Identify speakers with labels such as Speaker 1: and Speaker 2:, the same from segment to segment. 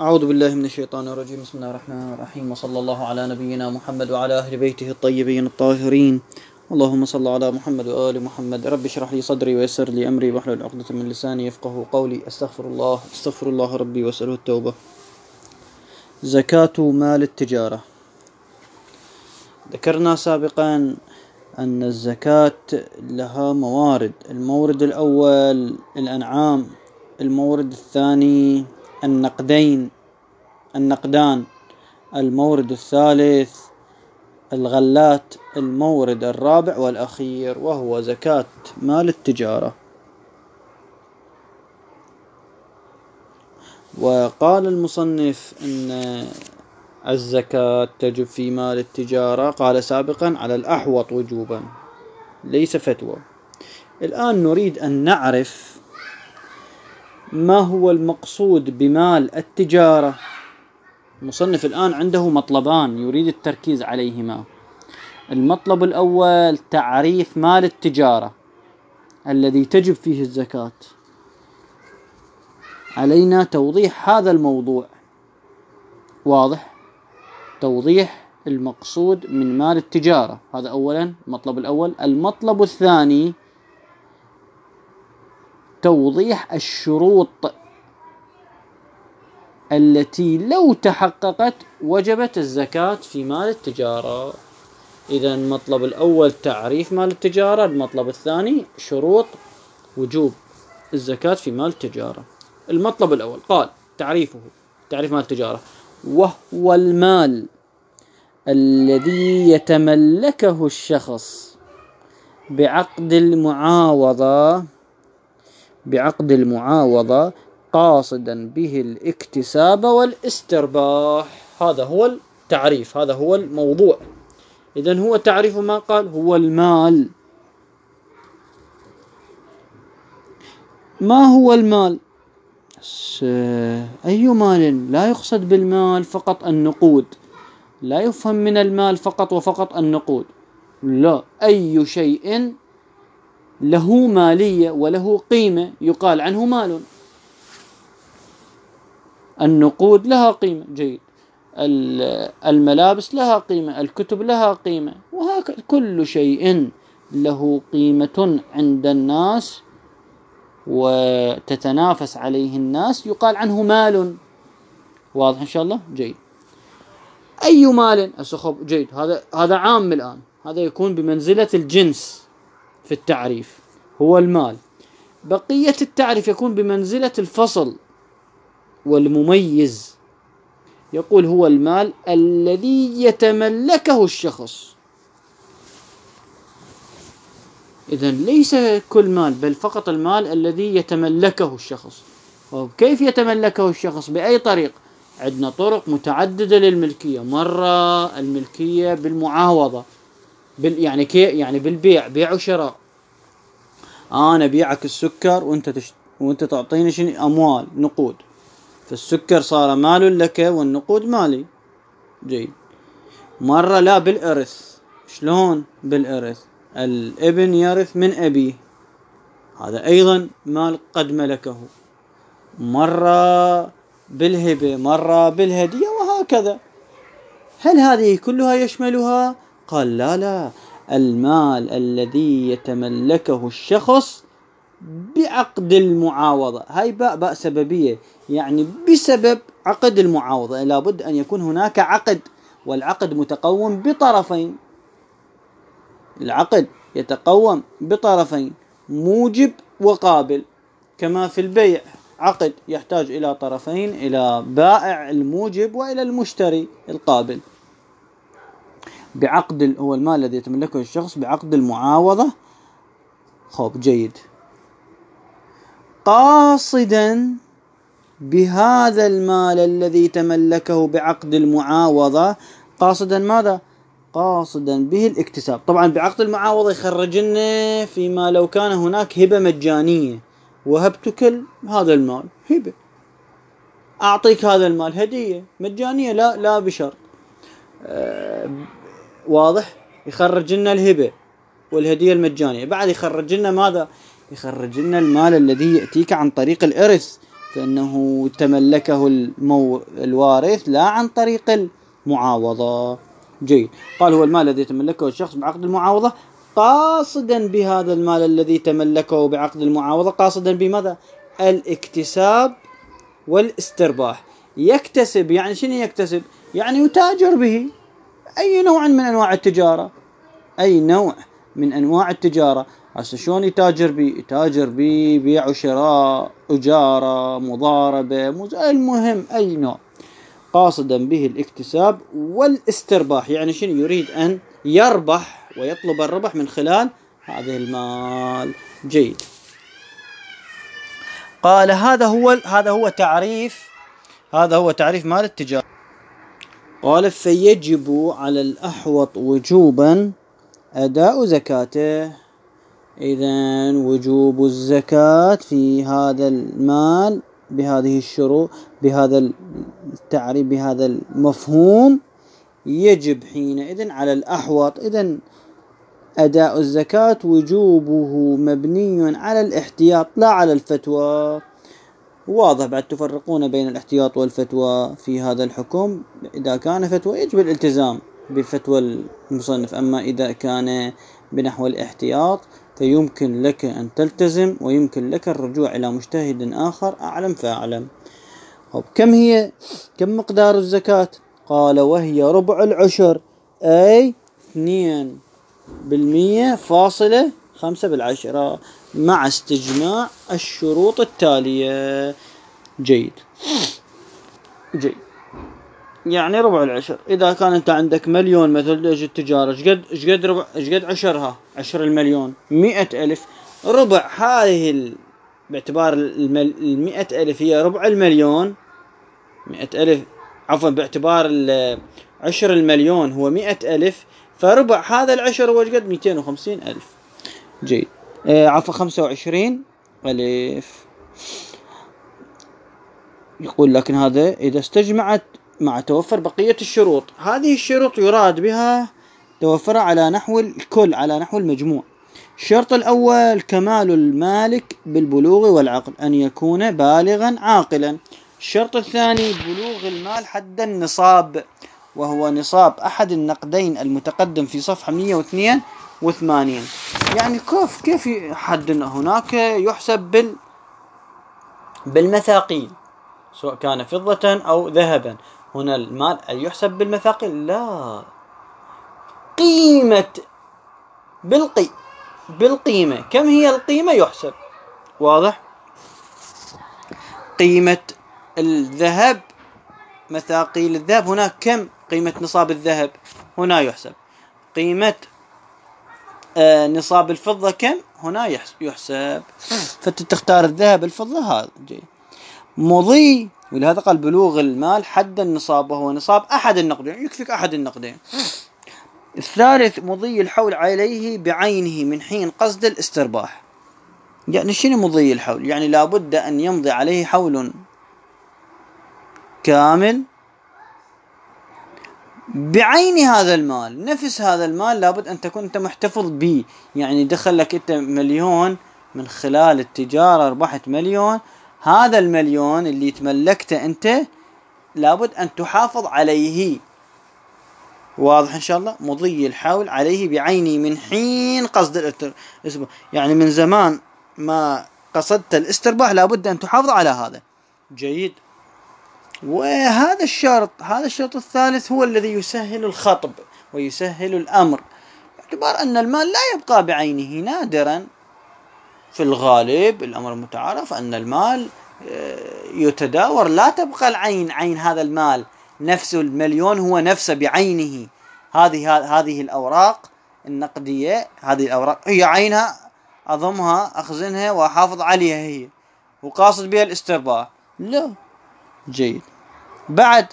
Speaker 1: أعوذ بالله من الشيطان الرجيم. بسم الله الرحمن الرحيم، وصلى الله على نبينا محمد وعلى أهل بيته الطيبين الطاهرين. اللهم صل على محمد وآل محمد. رب اشرح لي صدري ويسر لي أمري واحلل عقدة من لساني يفقه قولي. استغفر الله ربي وأسأله التوبة. زكاة مال التجارة. ذكرنا سابقا أن الزكاة لها موارد. المورد الأول الأنعام، المورد الثاني النقدان، المورد الثالث الغلات، المورد الرابع والأخير وهو زكاة مال التجارة. وقال المصنف أن الزكاة تجب في مال التجارة، قال سابقا على الأحوط وجوبا ليس فتوى. الآن نريد أن نعرف ما هو المقصود بمال التجارة. المصنف الآن عنده مطلبان يريد التركيز عليهما. المطلب الأول تعريف مال التجارة الذي تجب فيه الزكاة. علينا توضيح هذا الموضوع، واضح؟ توضيح المقصود من مال التجارة، هذا أولا المطلب الأول. المطلب الثاني توضيح الشروط التي لو تحققت وجبت الزكاة في مال التجارة. إذا المطلب الأول تعريف مال التجارة، المطلب الثاني شروط وجوب الزكاة في مال التجارة. المطلب الأول قال تعريف مال التجارة: وهو المال الذي يتملكه الشخص بعقد المعاوضة قاصدا به الاكتساب والاسترباح. هذا هو التعريف، هذا هو الموضوع. إذن هو تعريف ما قال هو المال. ما هو المال؟ أي مال؟ لا يقصد بالمال فقط النقود، لا يفهم من المال فقط وفقط النقود، لا، أي شيء له مالية وله قيمة يقال عنه مال. النقود لها قيمة، جيد، الملابس لها قيمة، الكتب لها قيمة، وهكذا كل شيء له قيمة عند الناس وتتنافس عليه الناس يقال عنه مال. واضح إن شاء الله؟ جيد. أي مال؟ جيد، هذا عام الآن، هذا يكون بمنزلة الجنس في التعريف، هو المال. بقية التعريف يكون بمنزلة الفصل والمميز، يقول هو المال الذي يتملكه الشخص. إذن ليس كل مال، بل فقط المال الذي يتملكه الشخص. كيف يتملكه الشخص؟ بأي طريق؟ عندنا طرق متعددة للملكية. مرة الملكية بالمعاوضة، يعني بالبيع، بيع وشراء. أنا بيعك السكر وأنت تعطيني أموال، نقود، فالسكر صار مال لك والنقود مالي. جيد. مرة لا، بالإرث. شلون بالإرث؟ الابن يرث من أبيه، هذا أيضا مال قد ملكه. مرة بالهبة، مرة بالهدية، وهكذا. هل هذه كلها يشملها؟ قال لا، المال الذي يتملكه الشخص بعقد المعاوضة. هاي باء سببية، يعني بسبب عقد المعاوضة لابد أن يكون هناك عقد، والعقد متقوم بطرفين. العقد يتقوم بطرفين، موجب وقابل، كما في البيع عقد يحتاج إلى طرفين، إلى بائع الموجب وإلى المشتري القابل. بعقد هو المال الذي يتملكه الشخص بعقد المعاوضة. جيد. قاصدا بهذا المال الذي تملكه بعقد المعاوضة، قاصدا ماذا؟ قاصدا به الاكتساب. طبعا بعقد المعاوضة يخرج لنا فيما لو كان هناك هبة مجانية، وهبتك هذا المال هبة، أعطيك هذا المال هدية مجانية، لا بشرط. واضح؟ يخرج لنا الهبة والهدية المجانية. بعد يخرج لنا ماذا؟ يخرج لنا المال الذي يأتيك عن طريق الإرث، فإنه تملكه الوارث لا عن طريق المعاوضة. جيد. قال هو المال الذي يتملكه الشخص بعقد المعاوضة، قاصدا بهذا المال الذي تملكه بعقد المعاوضة، قاصدا بماذا؟ الاكتساب والاسترباح. يكتسب يعني شنو يكتسب؟ يعني يتاجر به، أي نوع من أنواع التجارة، أي نوع من أنواع التجارة. هسه شلون يتاجر به؟ يتاجر به بيع وشراء، أجارة، مضاربة، المهم أي نوع، قاصدا به الاكتساب والاسترباح. يعني شنو؟ يريد أن يربح ويطلب الربح من خلال هذه المال. جيد. قال هذا هو تعريف مال التجارة. قال فيجب على الأحوط وجوبا أداء زكاته. إذن وجوب الزكاة في هذا المال بهذه الشروط، بهذا التعريف، بهذا المفهوم، يجب حينئذ على الأحوط. إذن أداء الزكاة وجوبه مبني على الاحتياط لا على الفتوى. واضح بعد تفرقون بين الاحتياط والفتوى في هذا الحكم. إذا كان فتوى يجب الالتزام بفتوى المصنف، أما إذا كان بنحو الاحتياط فيمكن لك أن تلتزم ويمكن لك الرجوع إلى مجتهد آخر أعلم فأعلم. كم مقدار الزكاة؟ قال وهي ربع العشر، أي 2.5% مع استجماع الشروط التالية. جيد. يعني ربع العشر. إذا كان أنت عندك مليون مثل التجارة، إيش قد عشرها؟ 10 المليون 100,000. ربع هذه باعتبار 100,000 هي ربع المليون. 100,000 عفوا، باعتبار 10 المليون هو 100,000، فربع هذا العشر هو قد 250,000. جيد. عفوا 25,000. يقول لكن هذا إذا استجمعت مع توفر بقية الشروط. هذه الشروط يراد بها توفر على نحو الكل، على نحو المجموع. الشرط الأول كمال المالك بالبلوغ والعقل، أن يكون بالغا عاقلا. الشرط الثاني بلوغ المال حد النصاب، وهو نصاب أحد النقدين المتقدم في صفحة 182. يعني كيف حد؟ هناك يحسب بالمثاقيل، سواء كان فضة أو ذهبا. هنا المال يحسب بالمثاقيل؟ لا، قيمة بالقيمة. كم هي القيمة يحسب. واضح؟ قيمة الذهب، مثاقيل الذهب هناك كم قيمة نصاب الذهب، هنا يحسب. قيمة نصاب الفضة كم، هنا يحسب. فتختار الذهب الفضة. هذا جيد. مضي، ولهذا قال بلوغ المال حد النصاب، وهو نصاب أحد النقدين، يكفيك أحد النقدين. الثالث مضي الحول عليه بعينه من حين قصد الاسترباح. يعني شنو مضي الحول؟ يعني لابد أن يمضي عليه حول كامل بعين هذا المال. نفس هذا المال لابد أن تكون أنت محتفظ به. يعني دخل لك أنت مليون من خلال التجارة، ربحت مليون، هذا المليون اللي تملكته أنت لابد أن تحافظ عليه. واضح إن شاء الله؟ مضي الحول عليه بعيني من حين قصد الاسترباح، يعني من زمان ما قصدت الاسترباح لابد أن تحافظ على هذا. جيد. وهذا الشرط الثالث هو الذي يسهل الخطب ويسهل الأمر، باعتبار أن المال لا يبقى بعينه نادرا. في الغالب الأمر المتعارف أن المال يتداور، لا تبقى عين هذا المال نفس المليون هو نفسه بعينه. هذه الأوراق النقدية، هذه الأوراق هي عينها، أضمها أخزنها وأحافظ عليها هي، وقاصد بها الاسترباح؟ لا. جيد. بعد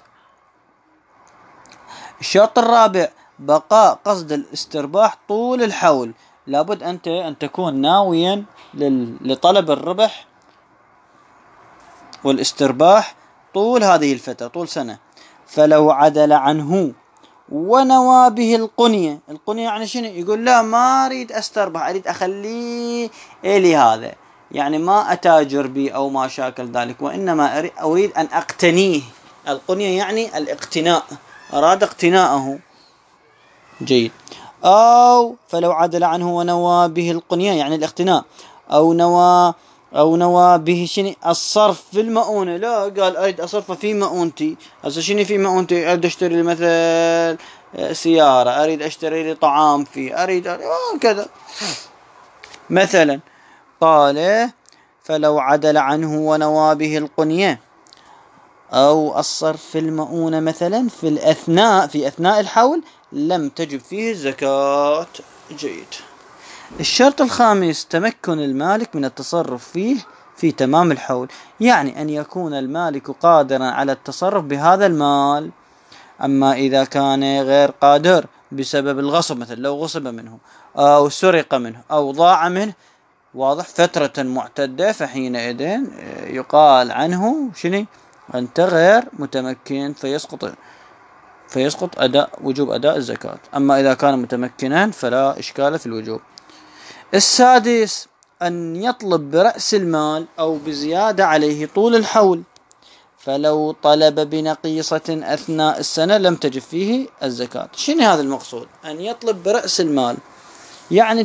Speaker 1: الشرط الرابع بقاء قصد الاسترباح طول الحول. لابد أنت أن تكون ناويا لطلب الربح والاسترباح طول هذه الفترة، طول سنة. فلو عدل عنه ونوى به القنية يعني شنو؟ يقول لا، ما أريد أستربح، أريد أخليه إلي هذا، يعني ما أتاجر به أو ما شاكل ذلك، وإنما أريد أن أقتنيه. القنية يعني الاقتناء، أراد اقتناءه. جيد. أو فلو عدل عنه ونوى به القنية يعني الاقتناء، أو نوى به شنو الصرف في المؤونة. لا قال أريد أصرفه في مؤونتي. هسه شنو في مؤونتي؟ أريد أشتري لي مثل سيارة، أريد أشتري لي طعام فيه، أريد كذا مثلا. قال فلو عدل عنه ونوى به القنية أو الصرف في المؤونة مثلا في أثناء الحول لم تجب فيه الزكاة. جيد. الشرط الخامس تمكن المالك من التصرف فيه في تمام الحول، يعني أن يكون المالك قادرا على التصرف بهذا المال. أما إذا كان غير قادر بسبب الغصب، مثلا لو غصب منه أو سرق منه أو ضاع منه، واضح، فترة معتدة، فحينئذ يقال عنه شنو؟ أنت غير متمكن، فيسقط وجوب أداء الزكاة. أما إذا كان متمكنا فلا إشكال في الوجوب. السادس أن يطلب برأس المال أو بزيادة عليه طول الحول، فلو طلب بنقيصة أثناء السنة لم تجب فيه الزكاة. شنو هذا المقصود؟ أن يطلب برأس المال، يعني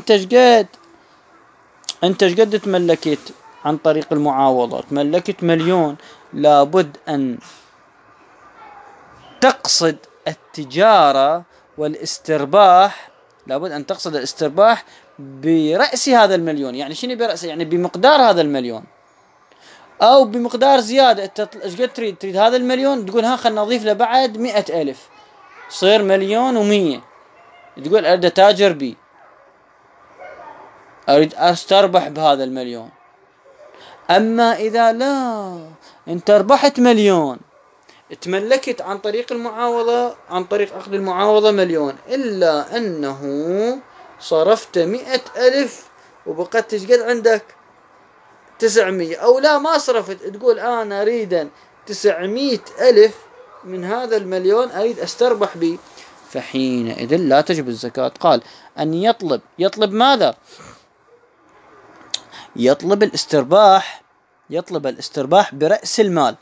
Speaker 1: أنت شقد تملكت عن طريق المعاوضات؟ تملكت 1,000,000، لابد أن تقصد التجارة والاسترباح، لابد أن تقصد الاسترباح برأس هذا 1,000,000. يعني شنو برأسه؟ يعني بمقدار هذا 1,000,000 أو بمقدار زيادة. أنت ايش قد تريد هذا 1,000,000، تقول ها خلنا نضيف له بعد 100,000 صير 1,100,000. تقول أريد أتاجر بي، أريد أستربح بهذا 1,000,000. أما إذا لا، أنت ربحت 1,000,000، تملكت عن طريق المعاوضة، عن طريق أخذ المعاوضة 1,000,000، إلا أنه صرفت 100,000 وبقت تشقد عندك 900، أو لا ما صرفت، تقول أنا أريد 900,000 من هذا 1,000,000 أريد أستربح به، فحينئذ لا تجب الزكاة. قال أن يطلب ماذا؟ يطلب الاسترباح برأس المال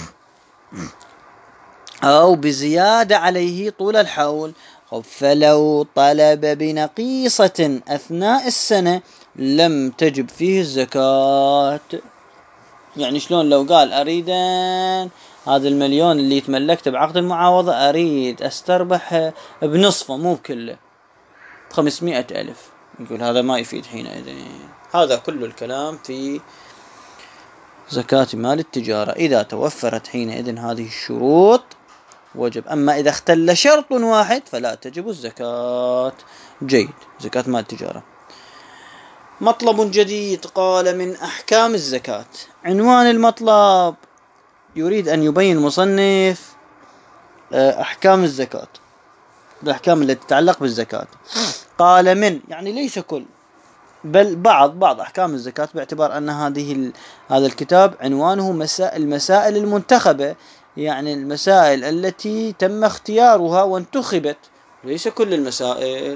Speaker 1: أو بزيادة عليه طول الحول. فلو طلب بنقيصة أثناء السنة لم تجب فيه الزكاة. يعني شلون؟ لو قال أريد هذا 1,000,000 اللي تملكته بعقد المعاوضة أريد أستربح بنصفه مو بكله، 500,000، يقول هذا ما يفيد حينئذ. هذا كل الكلام في زكاة مال التجارة. إذا توفرت حينئذ هذه الشروط وجب. أما إذا اختل شرط واحد فلا تجب الزكاة. جيد. زكاة مال التجارة. مطلب جديد. قال من أحكام الزكاة. عنوان المطلب يريد أن يبين المصنف أحكام الزكاة، الأحكام التي تتعلق بالزكاة. قال من يعني ليس كل، بل بعض أحكام الزكاة، باعتبار أن هذا الكتاب عنوانه المسائل المنتخبة، يعني المسائل التي تم اختيارها وانتخبت، ليس كل المسائل.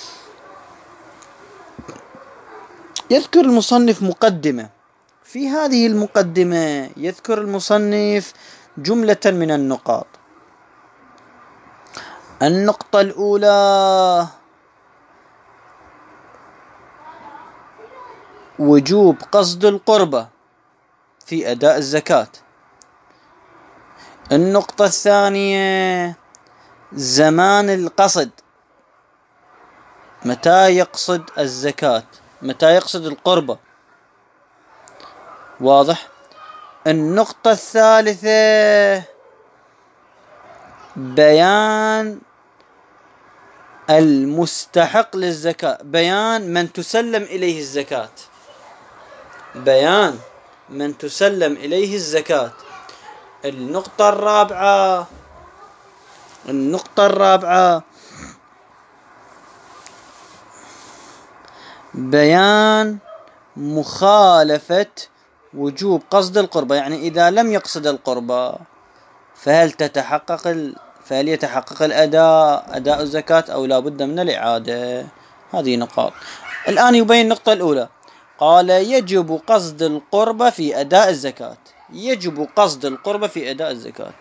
Speaker 1: يذكر المصنف مقدمة. في هذه المقدمة يذكر المصنف جملة من النقاط. النقطة الأولى وجوب قصد القربة في أداء الزكاة. النقطة الثانية زمان القصد، متى يقصد الزكاة، متى يقصد القربة، واضح. النقطة الثالثة بيان المستحق للزكاة، بيان من تسلم إليه الزكاة، بيان من تسلم إليه الزكاة. النقطة الرابعة بيان مخالفة وجوب قصد القربة، يعني إذا لم يقصد القربة فهل يتحقق أداء الزكاة أو لا بد من الإعادة. هذه نقاط. الآن يبين النقطة الأولى. قال يجب قصد القربة في أداء الزكاة. يجب قصد القربة في أداء الزكاة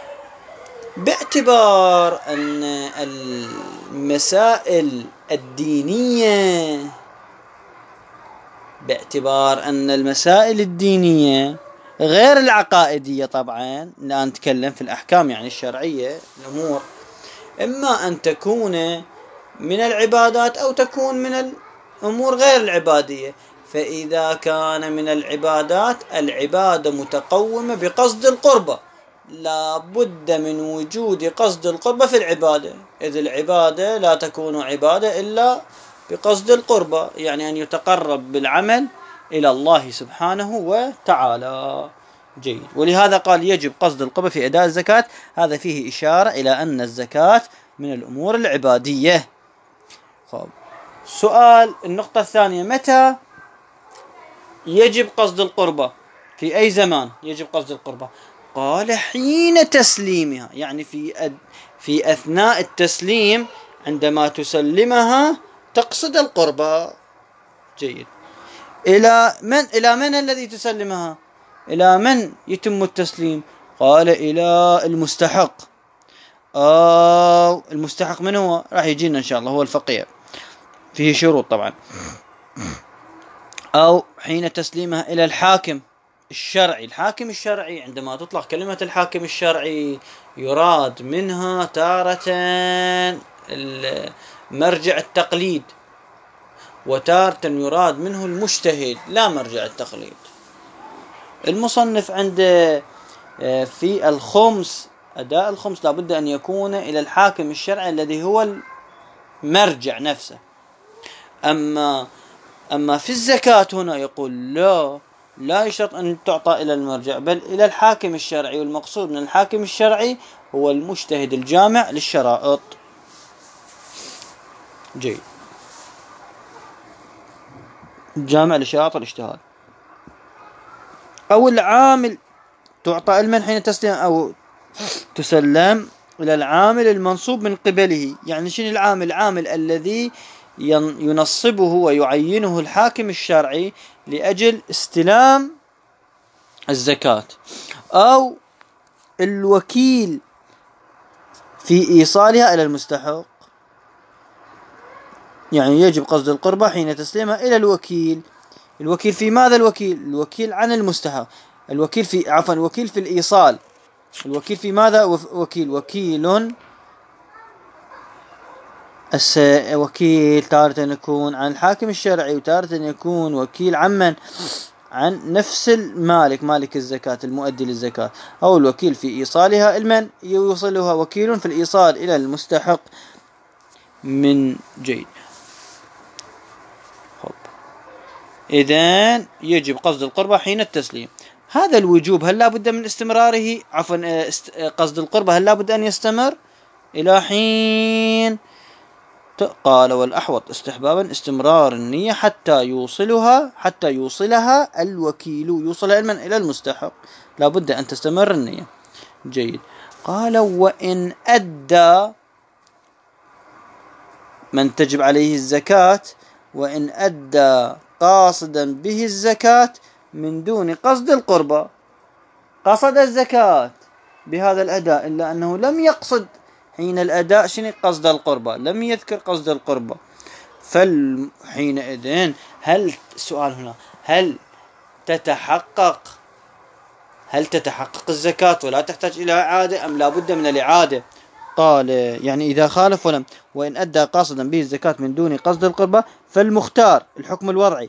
Speaker 1: باعتبار أن المسائل الدينية غير العقائدية، طبعا لا نتكلم في الأحكام يعني الشرعية، الأمور إما أن تكون من العبادات أو تكون من الأمور غير العبادية. فإذا كان من العبادات، العبادة متقومة بقصد القربة، لا بد من وجود قصد القربة في العبادة، إذ العبادة لا تكون عبادة إلا بقصد القربة، يعني أن يتقرب بالعمل إلى الله سبحانه وتعالى. جيد. ولهذا قال يجب قصد القربة في أداء الزكاة. هذا فيه إشارة إلى أن الزكاة من الأمور العبادية. سؤال النقطة الثانية: متى يجب قصد القربة؟ في أي زمان يجب قصد القربة؟ قال حين تسليمها، يعني في أثناء التسليم، عندما تسلمها تقصد القربة. جيد. إلى من الذي تسلمها؟ إلى من يتم التسليم؟ قال إلى المستحق. المستحق من هو؟ راح يجينا إن شاء الله، هو الفقيه، فيه شروط طبعا. أو حين تسليمها إلى الحاكم الشرعي. الحاكم الشرعي، عندما تطلق كلمة الحاكم الشرعي يراد منها تارة مرجع التقليد، وتارة يراد منه المجتهد لا مرجع التقليد. المصنف عنده في الخمس، أداء الخمس لابد أن يكون إلى الحاكم الشرعي الذي هو المرجع نفسه. أما في الزكاة هنا يقول لا يشرط أن تعطى إلى المرجع، بل إلى الحاكم الشرعي، والمقصود من الحاكم الشرعي هو المجتهد الجامع للشرائط. جيد. جامع لشرائط الاجتهاد. أو العامل، تعطى المن حين تسلم أو تسلم إلى العامل المنصوب من قبله. يعني شنو العامل؟ العامل الذي ينصبه ويعينه الحاكم الشرعي لأجل استلام الزكاة، أو الوكيل في إيصالها إلى المستحق. يعني يجب قصد القربة حين تسليمها إلى الوكيل. الوكيل في ماذا؟ الوكيل عن المستحق. الوكيل في الإيصال. الوكيل في ماذا؟ وكيل تارة يكون عن الحاكم الشرعي، وتارة يكون وكيل عن نفس المالك، مالك الزكاة، المؤدي للزكاة. أو الوكيل في إيصالها، المن يوصلها وكيل في الإيصال إلى المستحق من. جيد. إذن يجب قصد القربة حين التسليم. هذا الوجوب هل لا بد من استمراره؟ قصد القربة هل لا بد أن يستمر إلى حين؟ قال والأحوط استحبابا استمرار النية حتى يوصلها الوكيل، يوصل علما إلى المستحق، لا بد أن تستمر النية. جيد. قال وإن أدى من تجب عليه الزكاة، وإن أدى قاصدا به الزكاة من دون قصد القربة، قصد الزكاة بهذا الأداء إلا أنه لم يقصد حين الأداء قصد القربة، لم يذكر قصد القربة، فحينئذ السؤال هنا: هل تتحقق الزكاة ولا تحتاج إلى إعادة أم لا بد من الإعادة؟ قال يعني إذا خالف ولم، وإن أدى قاصدا به الزكاة من دون قصد القربة، فالمختار الحكم الوضعي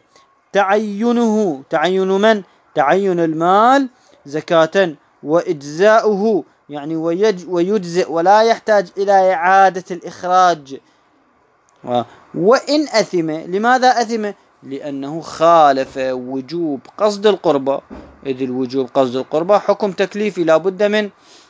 Speaker 1: تعين المال زكاة، وإجزاؤه يعني ويجزئ ولا يحتاج إلى إعادة الإخراج. وإن أثم، لماذا أثم؟ لأنه خالف وجوب قصد القربة، إذ الوجوب قصد القربة حكم تكليفي لا بد من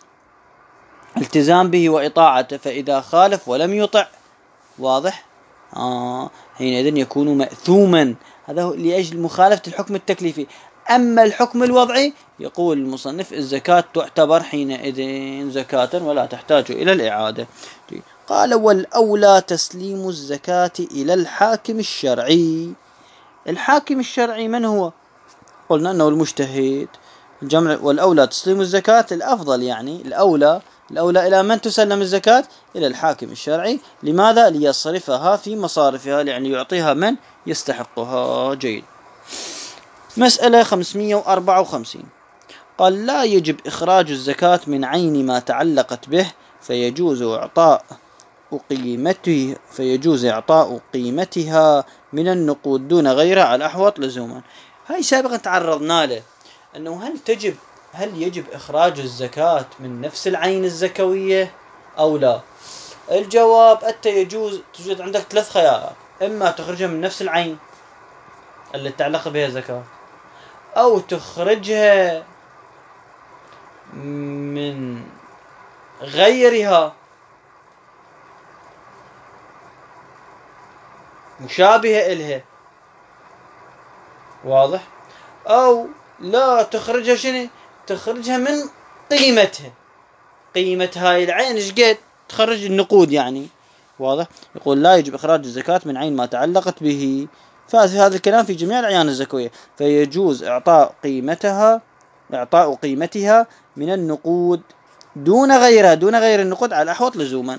Speaker 1: التزام به وإطاعته، فإذا خالف ولم يطع، واضح؟ حينئذ يكون مأثوما، هذا لأجل مخالفة الحكم التكليفي. أما الحكم الوضعي يقول المصنف الزكاة تعتبر حينئذ زكاة ولا تحتاج إلى الإعادة. قال والأولى تسليم الزكاة إلى الحاكم الشرعي الحاكم الشرعي من هو؟ قلنا أنه المجتهد. الجمع والأولى تسليم الزكاة، الأفضل يعني الأولى إلى من تسلم الزكاة؟ إلى الحاكم الشرعي. لماذا؟ ليصرفها في مصارفها، يعني يعطيها من يستحقها. جيد. مسألة 554. قال: لا يجب إخراج الزكاة من عين ما تعلقت به، فيجوز إعطاء قيمتها من النقود دون غيرها على الأحوط لزوما. هاي سابقا تعرضنا له، أنه هل يجب إخراج الزكاة من نفس العين الزكوية أو لا؟ الجواب: أنت توجد عندك 3 خيارات: إما تخرجها من نفس العين اللي تعلق بها الزكاة، أو تخرجها من غيرها مشابهة إلها، واضح؟ أو لا تخرجها تخرجها من قيمتها، قيمة هاي العين إيش قد تخرج النقود يعني، واضح؟ يقول: لا يجب إخراج الزكاة من عين ما تعلقت به. فهذا الكلام في جميع الأعيان الزكوية. فيجوز إعطاء قيمتها من النقود دون غير النقود على الأحوط لزوما.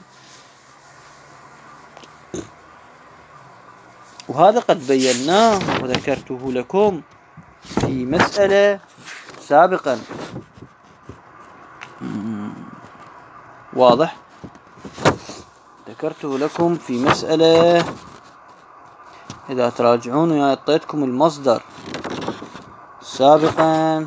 Speaker 1: وهذا قد بيناه وذكرته لكم في مسألة سابقا، واضح؟ ذكرته لكم في مسألة، إذا تراجعون ويا أعطيتكم المصدر سابقا،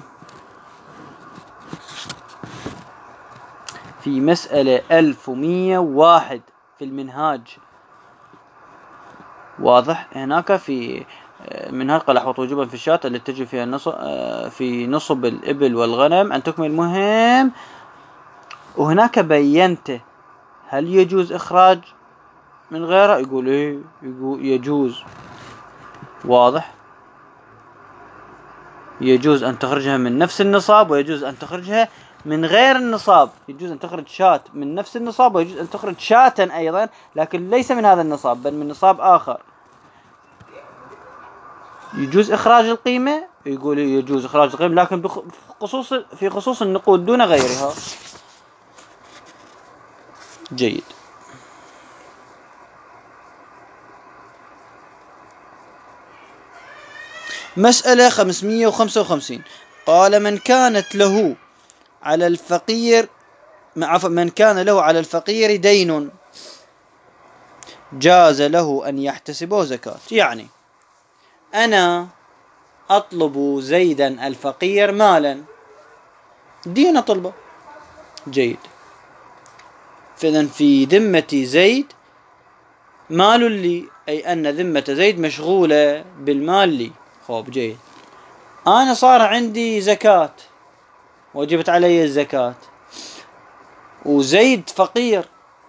Speaker 1: في مسألة 1101 في المنهاج، واضح؟ هناك في منهاج قال: أحوط وجوبا في الشاة التي تجب فيها في نصب الإبل والغنم أن تكمل المهم. وهناك بينت هل يجوز إخراج من غيره؟ يقول إيه؟ يقول يجوز، واضح؟ يجوز أن تخرجها من نفس النصاب، ويجوز أن تخرجها من غير النصاب. يجوز أن تخرج شاة من نفس النصاب، ويجوز أن تخرج شاة أيضا لكن ليس من هذا النصاب بل من نصاب آخر. يجوز إخراج القيمة؟ يقول يجوز إخراج القيمة لكن في خصوص النقود دون غيرها. جيد. مسألة 555. قال: من كان له على الفقير دين جاز له أن يحتسبه زكاة. يعني أنا أطلب زيدا الفقير مالا، دين أطلبه. جيد. فإذن في ذمة زيد مال لي، أي أن ذمة زيد مشغولة بالمال لي. خوب. جيد. أنا صار عندي زكاة، وجبت علي الزكاة، وزيد فقير،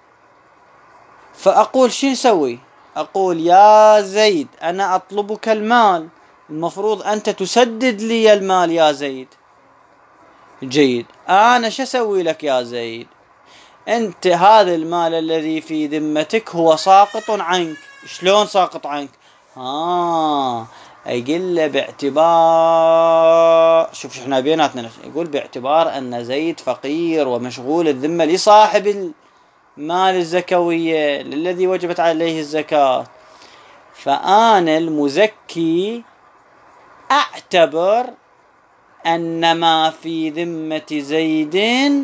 Speaker 1: فأقول شو نسوي؟ أقول: يا زيد أنا أطلبك المال، المفروض أنت تسدد لي المال يا زيد. جيد. أنا شو أسوي لك يا زيد؟ أنت هذا المال الذي في ذمتك هو ساقط عنك. شلون ساقط عنك؟ يقول له باعتبار، شوف احنا بيناتنا، يقول باعتبار أن زيد فقير ومشغول الذمة لصاحب المال الزكوية الذي وجبت عليه الزكاة، فأنا المزكي أعتبر أن ما في ذمة زيد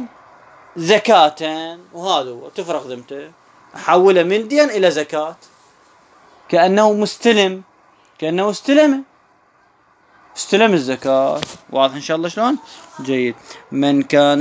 Speaker 1: زكاة، وهذا هو تفرغ ذمته، أحوله من دين إلى زكاة، كأنه استلم الزكاة. واضح إن شاء الله شلون؟ جيد. من كان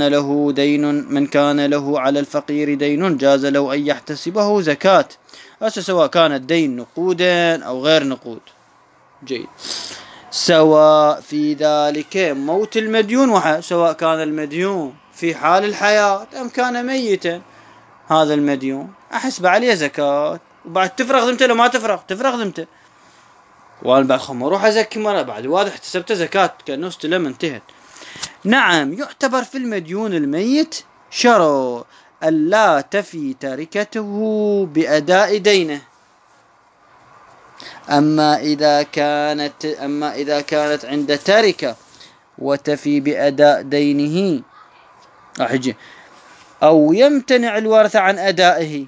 Speaker 1: له على الفقير دين جاز له أن يحتسبه زكاة، سواء كان الدين نقودا أو غير نقود. جيد. سواء في ذلك موت المديون سواء كان المديون في حال الحياة أم كان ميتا، هذا المديون أحسب عليه زكاة، وبعد تفرغ ذمته. لو ما تفرغ ذمته، وانا بعد اروح ازكي مرة بعد، واضح احتسبت زكاة كأنه استلم، انتهت. نعم. يعتبر في المديون الميت شرع ألا تفي تركته بأداء دينه. أما إذا كانت عند تركة وتفي بأداء دينه أو يمتنع الورثة عن أدائه.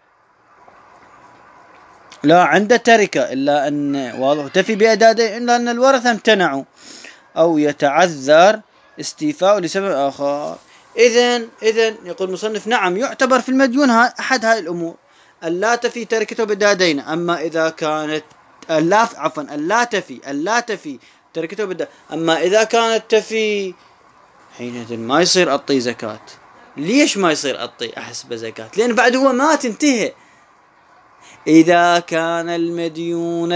Speaker 1: لا، عند تركة إلا أن واضح تفي بأداء دينه إلا أن الورثة امتنعوا، أو يتعذر استيفاء لسبب آخر. إذن يقول المصنف نعم يعتبر في المديون أحد هاي الأمور، ألا تفي تركته بأداء دينه. أما إذا كانت ألا تفي تركته بأداء، أما إذا كانت تفي حينئذ ما يصير أعطي زكاة. ليش ما يصير أعطي أحسب زكاة؟ لأن بعد هو مات انتهى. إذا كان المديون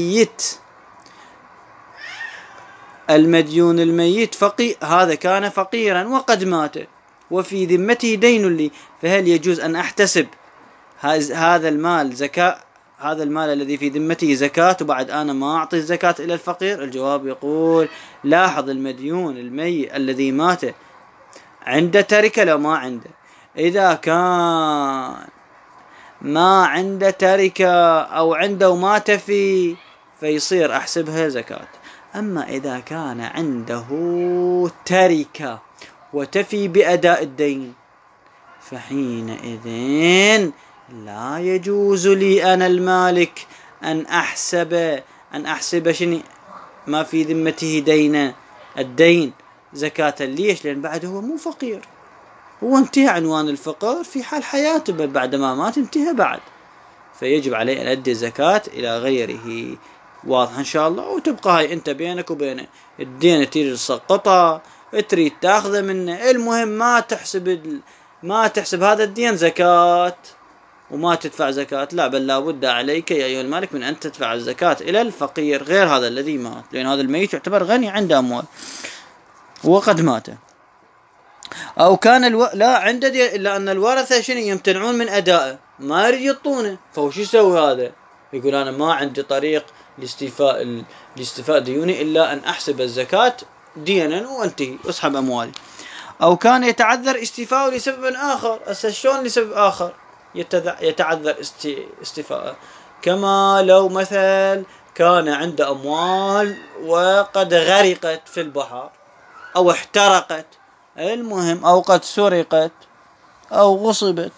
Speaker 1: الميت هذا كان فقيرا وقد مات وفي ذمته دين لي، فهل يجوز أن أحتسب هذا المال زكاة، هذا المال الذي في ذمته زكاة، وبعد أنا ما أعطي الزكاة إلى الفقير؟ الجواب يقول لاحظ المديون الميت الذي مات عنده تركة لو ما عنده. إذا كان ما عنده تركة أو عنده ما تفي فيصير أحسبها زكاة. أما إذا كان عنده تركة وتفي بأداء الدين فحينئذ لا يجوز لي أنا المالك أن أحسب شنو ما في ذمته الدين زكاة. ليش؟ لأن بعد هو مو فقير، هو انتهى عنوان الفقر في حال حياته، بل بعد ما مات انتهى بعد، فيجب عليه أن أدي الزكاة إلى غيره. واضح إن شاء الله؟ وتبقى هاي أنت بينك وبينه، الدين تريد تسقطه تريد تاخذه منه، المهم ما تحسب هذا الدين زكاة وما تدفع زكاة، لا، بل لابد عليك يا أيها المالك من أن تدفع الزكاة إلى الفقير غير هذا الذي مات، لأن هذا الميت يعتبر غني عنده أموال وقد مات. أو كان لا عنده إلا أن الورثة شنو يمتنعون من أدائه، ما يريد يعطونه، فهو شو يسوي هذا؟ يقول أنا ما عندي طريق لاستيفاء ديوني إلا أن أحسب الزكاة دينا وانتهي أسحب أموالي. أو كان يتعذر استيفاءه لسبب آخر. شلون لسبب آخر يتعذر استيفاءه؟ كما لو مثل كان عنده أموال وقد غرقت في البحر أو احترقت، المهم أو قد سرقت أو غصبت،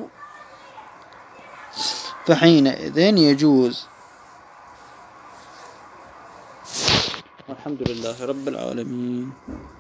Speaker 1: فحينئذ يجوز. الحمد لله رب العالمين.